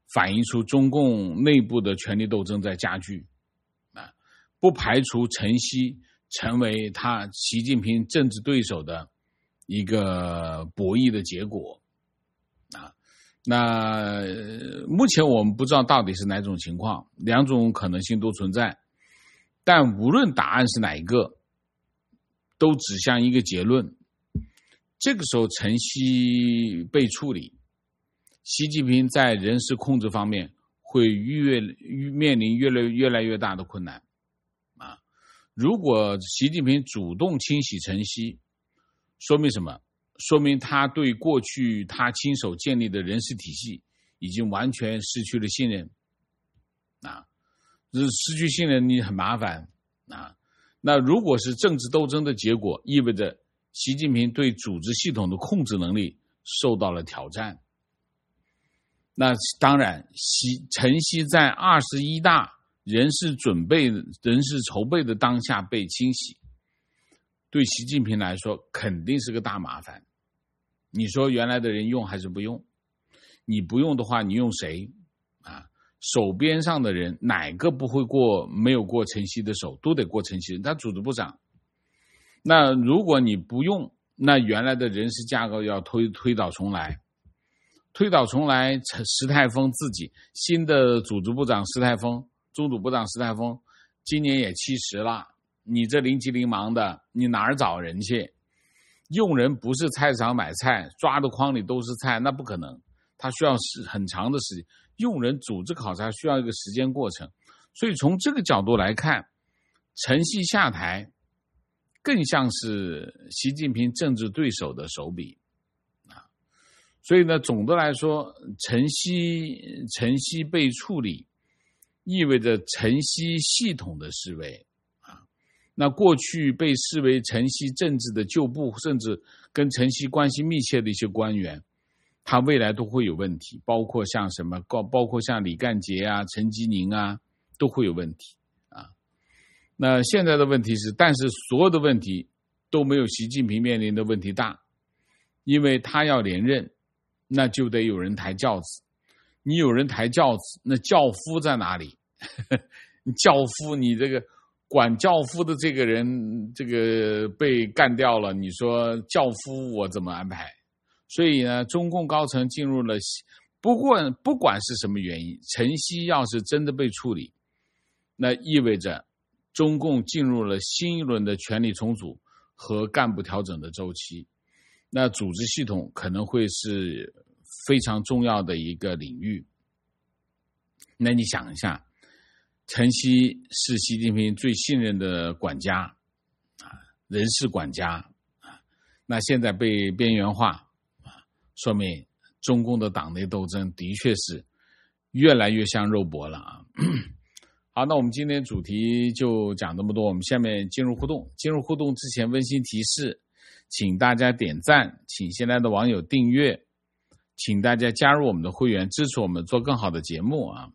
反映出中共内部的权力斗争在加剧啊，不排除陈希成为他习近平政治对手的一个博弈的结果啊。那目前我们不知道到底是哪种情况，两种可能性都存在，但无论答案是哪一个，都指向一个结论。这个时候陈希被处理，习近平在人事控制方面会越面临越来越来越大的困难啊！如果习近平主动清洗陈希，说明什么？说明他对过去他亲手建立的人事体系已经完全失去了信任啊！失去信任你很麻烦啊！那如果是政治斗争的结果，意味着习近平对组织系统的控制能力受到了挑战。那当然，习陈希在二十一大人事准备、人事筹备的当下被清洗，对习近平来说肯定是个大麻烦。你说原来的人用还是不用？你不用的话，你用谁啊？手边上的人哪个不会过？没有过陈希的手，都得过陈希，他组织部长。那如果你不用，那原来的人事架构要推推倒重来。推倒重来，石泰峰自己新的组织部长石泰峰，中组部长石泰峰，今年也七十了，你这零急零忙的，你哪儿找人去？用人不是菜市场买菜，抓的筐里都是菜，那不可能，他需要很长的时间。用人组织考察需要一个时间过程，所以从这个角度来看，陈希下台更像是习近平政治对手的手笔。所以呢，总的来说，陈希陈希被处理，意味着陈希系统的式微啊。那过去被视为陈希政治的旧部，甚至跟陈希关系密切的一些官员，他未来都会有问题，包括像什么，包括像李干杰啊、陈吉宁啊，都会有问题啊。那现在的问题是，但是所有的问题都没有习近平面临的问题大，因为他要连任。那就得有人抬轿子，你有人抬轿子，那轿夫在哪里？轿夫，你这个管轿夫的这个人，这个被干掉了，你说轿夫我怎么安排？所以呢，中共高层进入了，不过不管是什么原因，陈希要是真的被处理，那意味着中共进入了新一轮的权力重组和干部调整的周期。那组织系统可能会是非常重要的一个领域。那你想一下，陈希是习近平最信任的管家啊，人事管家啊，那现在被边缘化啊，说明中共的党内斗争的确是越来越像肉搏了啊。好，那我们今天主题就讲这么多，我们下面进入互动。进入互动之前，温馨提示。请大家点赞，请现在的网友订阅，请大家加入我们的会员，支持我们做更好的节目啊！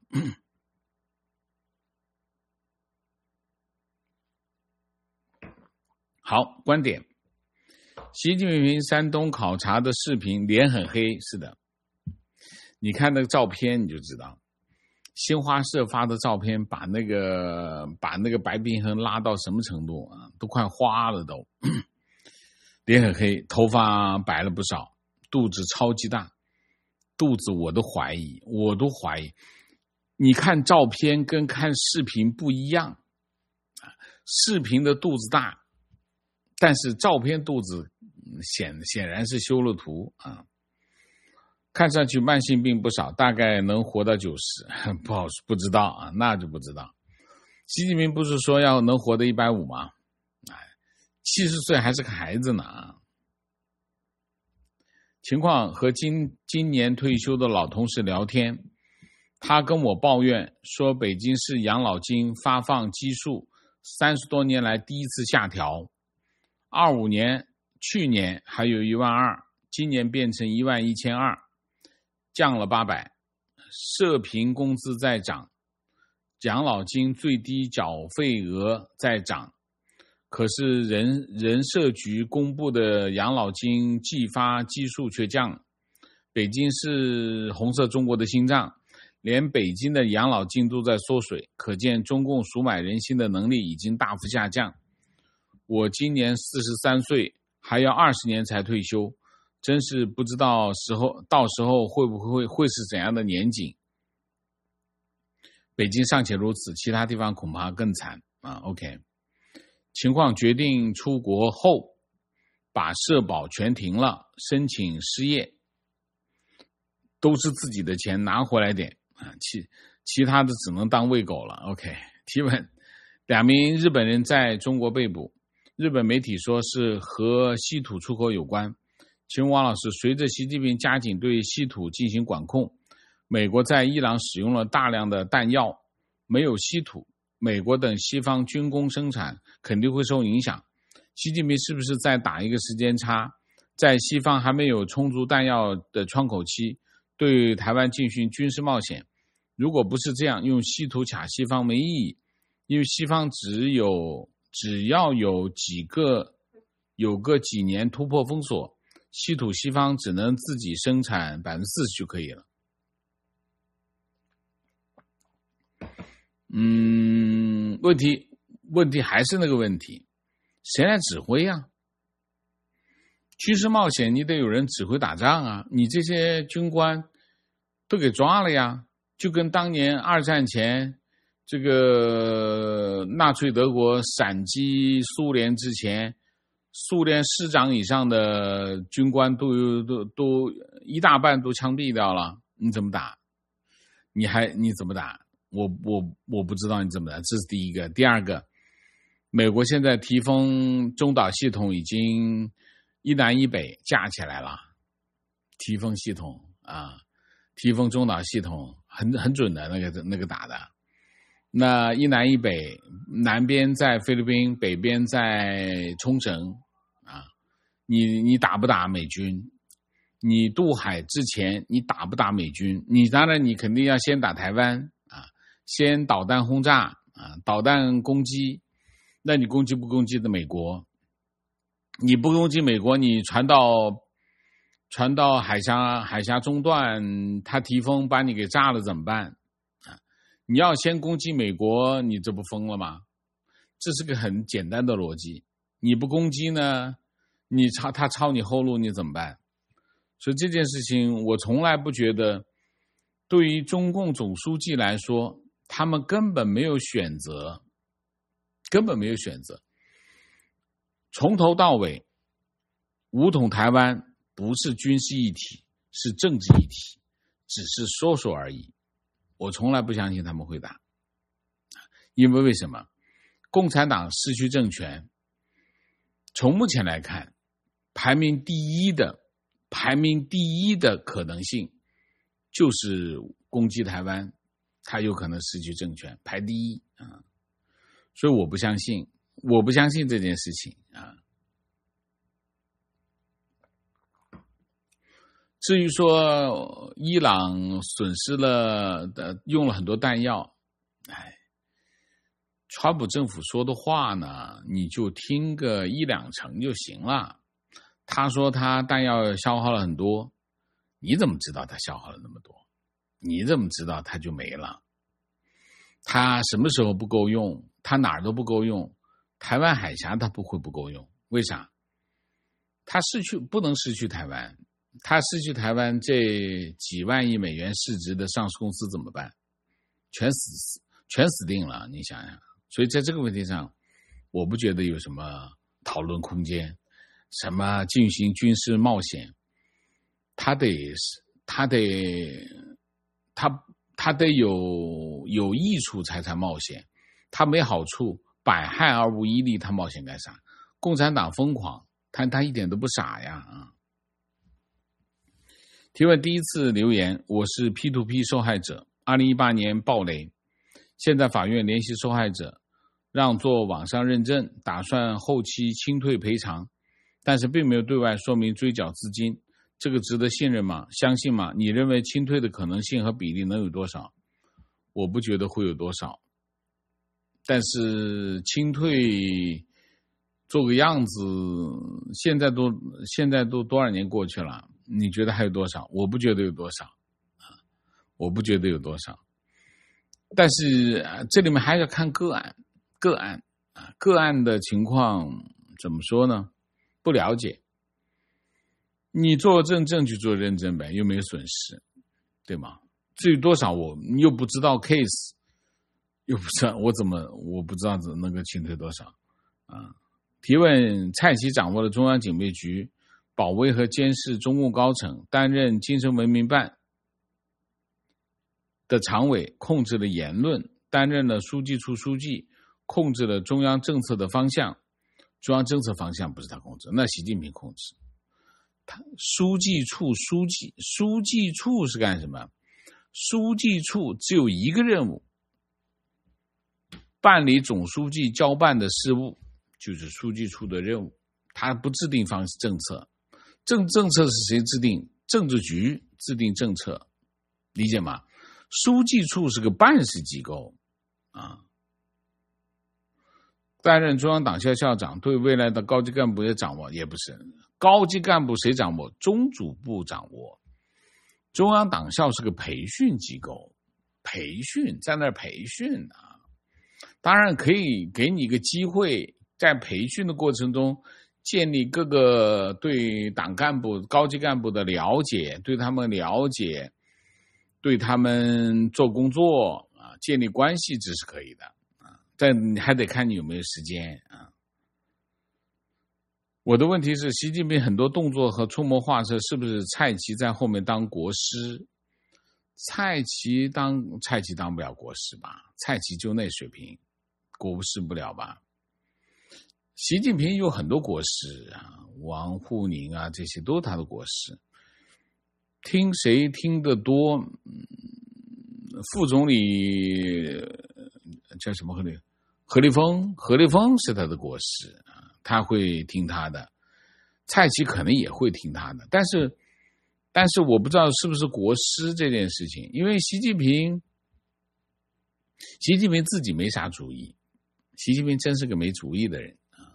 好，观点：习近平山东考察的视频，脸很黑，是的，你看那个照片你就知道，新华社发的照片把那个把那个白平衡拉到什么程度啊？都快花了都。脸很黑，头发白了不少，肚子超级大，肚子我都怀疑，我都怀疑。你看照片跟看视频不一样，视频的肚子大，但是照片肚子显显然是修了图啊。看上去慢性病不少，大概能活到九十，不好不知道啊，那就不知道。习近平不是说要能活到一百五吗？七十岁还是个孩子呢啊！情况和今今年退休的老同事聊天，他跟我抱怨说，北京市养老金发放基数三十多年来第一次下调，二五年去年还有一万二，今年变成一万一千二，降了八百，社平工资在涨，养老金最低缴费额在涨。可是人人社局公布的养老金计发基数却降，北京是红色中国的心脏， 连北京的养老金都在缩水，可见中共赎买人心的能力已经大幅下降。我今年四十三岁，还要二十年才退休，真是不知道时候到时候会不会会是怎样的年景。北京尚且如此，其他地方恐怕更惨啊。OK， 情况决定出国后，把社保全停了，申请失业，都是自己的钱，拿回来点啊，其其他的只能当喂狗了。OK， 提问：两名日本人在中国被捕，日本媒体说是和稀土出口有关。请问王老师，随着习近平加紧对稀土进行管控，美国在伊朗使用了大量的弹药，没有稀土，美国等西方军工生产肯定会受影响。习近平是不是在打一个时间差，在西方还没有充足弹药的窗口期，对台湾进行军事冒险？如果不是这样，用稀土卡西方没意义，因为西方只有只要有几个有个几年突破封锁，稀土西方只能自己生产 百分之四十 就可以了。嗯，问题问题还是那个问题，谁来指挥啊？军事冒险你得有人指挥打仗啊，你这些军官都给抓了呀，就跟当年二战前这个纳粹德国闪击苏联之前，苏联师长以上的军官都都都一大半都枪毙掉了，你怎么打？你还你怎么打？我我我不知道你怎么打，这是第一个。第二个，美国现在提风中导系统已经一南一北架起来了，提风系统啊，提风中导系统很很准的那个那个打的。那一南一北，南边在菲律宾，北边在冲绳啊，你你打不打美军？你渡海之前你打不打美军？你当然你肯定要先打台湾啊，先导弹轰炸啊，导弹攻击，那你攻击不攻击的美国？你不攻击美国，你传到传到海峡海峡中段，他提风把你给炸了怎么办？你要先攻击美国，你这不疯了吗？这是个很简单的逻辑。你不攻击呢，你抄他抄你后路，你怎么办？所以这件事情，我从来不觉得，对于中共总书记来说，他们根本没有选择，根本没有选择。从头到尾，武统台湾不是军事议题，是政治议题，只是说说而已。我从来不相信他们会打，因为为什么？共产党失去政权，从目前来看，排名第一的排名第一的可能性就是攻击台湾，他有可能失去政权，排第一啊。所以我不相信，我不相信这件事情啊。至于说伊朗损失了的用了很多弹药，哎，川普政府说的话呢，你就听个一两成就行了。他说他弹药消耗了很多，你怎么知道他消耗了那么多？你怎么知道他就没了？他什么时候不够用？他哪儿都不够用。台湾海峡他不会不够用，为啥？他失去不能失去台湾。他失去台湾，这几万亿美元市值的上市公司怎么办？全死全死定了，你想想。所以在这个问题上，我不觉得有什么讨论空间。什么进行军事冒险，他得他得他他得有有益处才才冒险，他没好处，百害而无一利，他冒险干啥？共产党疯狂，他他一点都不傻呀啊！提问第一次留言，我是 P to P 受害者，二零一八年暴雷，现在法院联系受害者，让做网上认证，打算后期清退赔偿，但是并没有对外说明追缴资金，这个值得信任吗？相信吗？你认为清退的可能性和比例能有多少？我不觉得会有多少，但是清退做个样子，现在都现在都多少年过去了，你觉得还有多少？我不觉得有多少， 我不觉得有多少。但是、啊、这里面还要看个案，个案啊，个案的情况怎么说呢？不了解。你做认证就做认证呗，又没有损失，对吗？至于多少我又不知道 case， 又不知道我怎么我不知道那个清退多少啊？提问：蔡奇掌握了中央警备局保卫和监视中共高层，担任精神文明办的常委，控制了言论，担任了书记处书记，控制了中央政策的方向。中央政策方向不是他控制，那习近平控制。他书记处书记，书记处是干什么？书记处只有一个任务，办理总书记交办的事务，就是书记处的任务。他不制定方政策，政政策是谁制定？政治局制定政策，理解吗？书记处是个办事机构啊。担任中央党校校长，对未来的高级干部也掌握，也不是高级干部谁掌握？中组部掌握。中央党校是个培训机构，培训在那儿培训啊，当然可以给你一个机会，在培训的过程中建立各个对党干部、高级干部的了解，对他们了解，对他们做工作啊，建立关系，这是可以的。但你还得看你有没有时间啊。我的问题是，习近平很多动作和出谋划策，是不是蔡奇在后面当国师？蔡奇当蔡奇当不了国师吧？蔡奇就那水平，国师不了吧？习近平有很多国师啊，王沪宁啊，这些都是他的国师。听谁听得多？副总理叫什么何立何立峰，何立峰是他的国师啊，他会听他的。蔡奇可能也会听他的，但是但是我不知道是不是国师这件事情，因为习近平习近平自己没啥主意，习近平真是个没主意的人啊。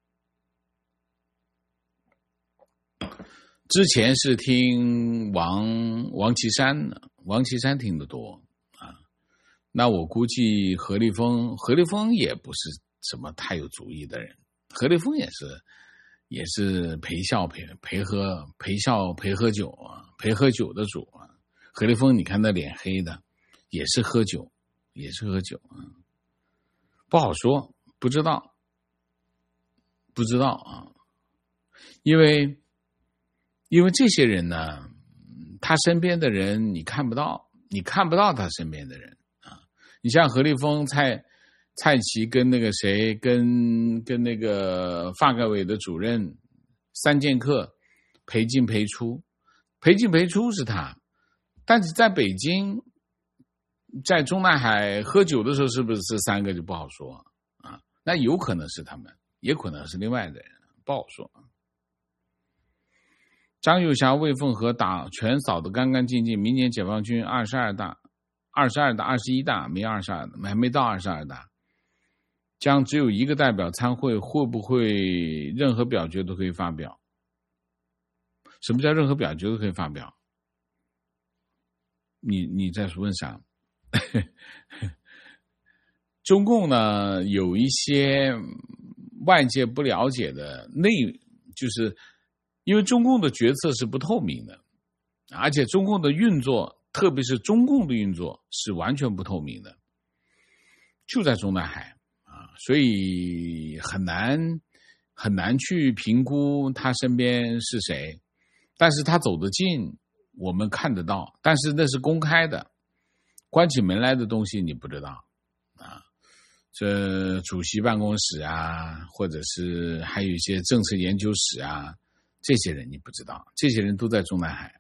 之前是听王王岐山的，王岐山听得多。那我估计何立峰，何立峰也不是什么太有主意的人，何立峰也是，也是陪笑陪陪喝陪笑陪喝酒啊，陪喝酒的主啊。何立峰，你看那脸黑的，也是喝酒，也是喝酒啊，不好说，不知道，不知道啊，因为因为这些人呢，他身边的人你看不到，你看不到他身边的人。你像何立峰、蔡蔡奇跟那个谁，跟跟那个发改委的主任三剑客陪进陪出，陪进陪出是他，但是在北京，在中南海喝酒的时候，是不是这三个就不好说啊？那有可能是他们，也可能是另外的人，不好说。张友侠魏凤和打全扫得干干净净，明年解放军二十二大。二十二大、二十一大没二十二，还没到二十二大，将只有一个代表参会，会不会任何表决都可以发表？什么叫任何表决都可以发表？你你在问啥？中共呢有一些外界不了解的内，就是因为中共的决策是不透明的，而且中共的运作。特别是中共的运作是完全不透明的，就在中南海啊，所以很难很难去评估他身边是谁，但是他走得近，我们看得到，但是那是公开的，关起门来的东西你不知道啊。这主席办公室啊，或者是还有一些政策研究室啊，这些人你不知道，这些人都在中南海。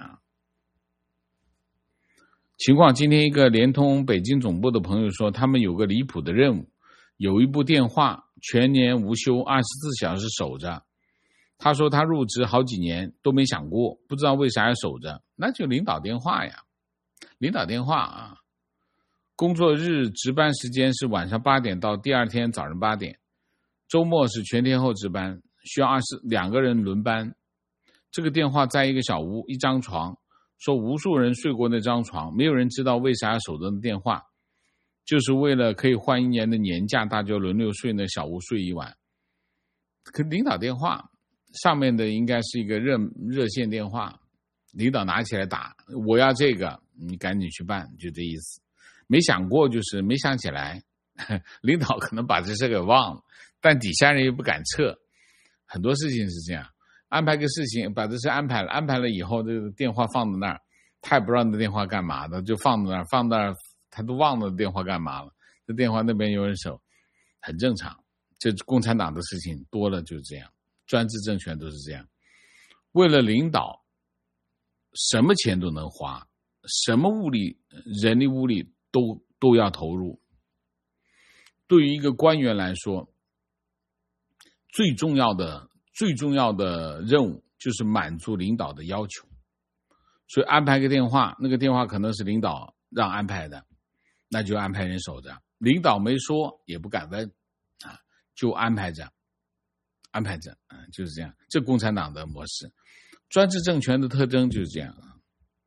情况，今天一个联通北京总部的朋友说，他们有个离谱的任务，有一部电话全年无休，二十四小时守着。他说他入职好几年都没想过，不知道为啥要守着，那就领导电话呀，领导电话啊。工作日值班时间是晚上八点到第二天早上八点，周末是全天候值班，需要二十两个人轮班。这个电话在一个小屋，一张床。 说无数人睡过那张床，没有人知道为啥要守着那电话，就是为了可以换一年的年假，大家轮流睡那小屋睡一晚。可领导电话上面的应该是一个热热线电话，领导拿起来打，我要这个，你赶紧去办，就这意思。没想过就是没想起来，领导可能把这事给忘了，但底下人又不敢撤。很多事情是这样，安排个事情，把这事安排了，安排了以后，这个电话放在那儿，他也不知道那电话干嘛的，就放在那儿，放那儿，他都忘了电话干嘛了。这电话那边有人守，很正常。这共产党的事情多了就是这样，专制政权都是这样。为了领导，什么钱都能花，什么物力、人力物力都都要投入。对于一个官员来说，最重要的最重要的任务就是满足领导的要求。所以安排个电话，那个电话可能是领导让安排的，那就安排人守着。领导没说也不敢问啊，就安排着，安排着，啊，就是这样。这共产党的模式，专制政权的特征就是这样啊。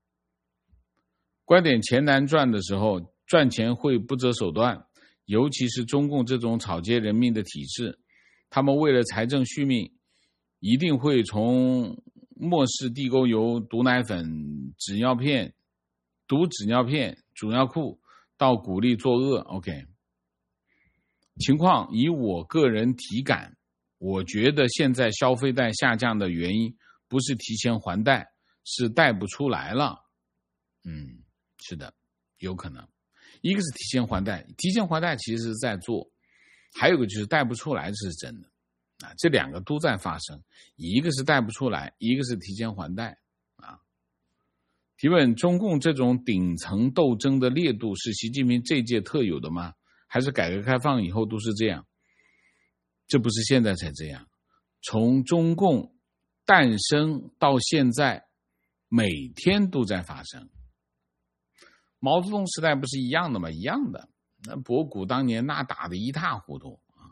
观点钱难赚的时候，赚钱会不择手段，尤其是中共这种草菅人命的体制，他们为了财政续命，一定会从漠视地沟油、毒奶粉、纸尿片、毒纸尿片、纸尿裤到鼓励作恶。 OK， 情况以我个人体感，我觉得现在消费贷下降的原因不是提前还贷，是贷不出来了。嗯，是的，有可能。一个是提前还贷，提前还贷其实是在做，还有一个就是贷不出来，这是真的啊，这两个都在发生，一个是贷不出来，一个是提前还贷啊。提问：中共这种顶层斗争的烈度是习近平这届特有的吗？还是改革开放以后都是这样？这不是现在才这样，从中共诞生到现在，每天都在发生。毛泽东时代不是一样的吗？一样的。那博古当年那打得一塌糊涂啊。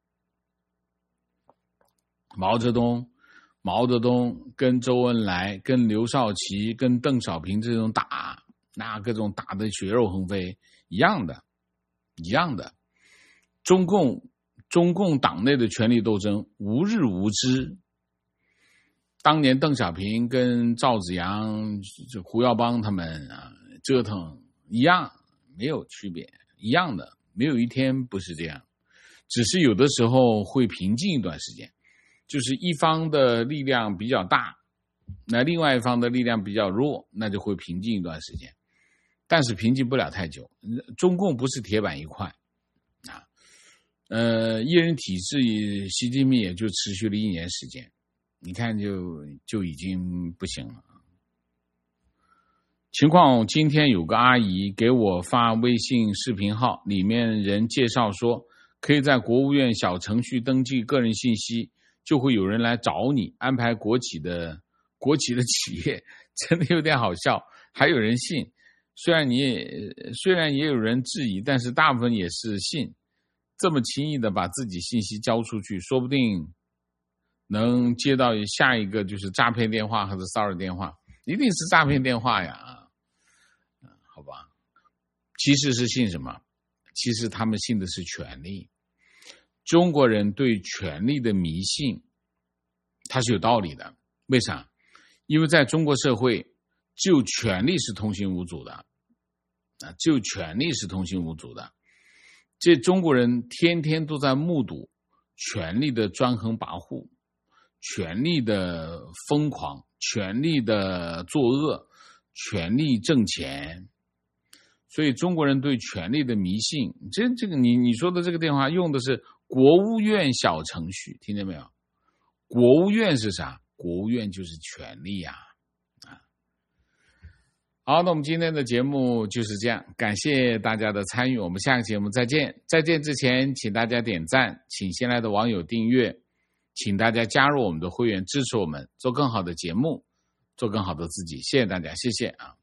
毛泽东，毛泽东跟周恩来、跟刘少奇、跟邓小平这种打，那各种打得血肉横飞，一样的，一样的。中共中共党内的权力斗争无日无之。当年邓小平跟赵紫阳、胡耀邦他们啊折腾一样，没有区别，一样的，没有一天不是这样。只是有的时候会平静一段时间，就是一方的力量比较大，那另外一方的力量比较弱，那就会平静一段时间，但是平静不了太久。中共不是铁板一块啊，呃，一人体制，习近平也就持续了一年时间，你看就就已经不行了。情况，今天有个阿姨给我发微信视频号，里面人介绍说，可以在国务院小程序登记个人信息，就会有人来找你，安排国企的国企的企业，真的有点好笑，还有人信。虽然你也虽然也有人质疑，但是大部分也是信。这么轻易的把自己信息交出去，说不定能接到下一个就是诈骗电话或者骚扰电话，一定是诈骗电话呀。好吧，其实是信什么？其实他们信的是权力。中国人对权力的迷信，它是有道理的。为啥？因为在中国社会，只有权力是通行无阻的啊，只有权力是通行无阻的。这中国人天天都在目睹权力的专横跋扈，权力的疯狂，权力的作恶，权力挣钱。所以中国人对权力的迷信，这这个你你说的这个电话用的是国务院小程序，听见没有？国务院是啥？国务院就是权力呀、啊！啊，好，那我们今天的节目就是这样，感谢大家的参与，我们下个节目再见。再见之前，请大家点赞，请新来的网友订阅，请大家加入我们的会员，支持我们做更好的节目，做更好的自己。谢谢大家，谢谢啊！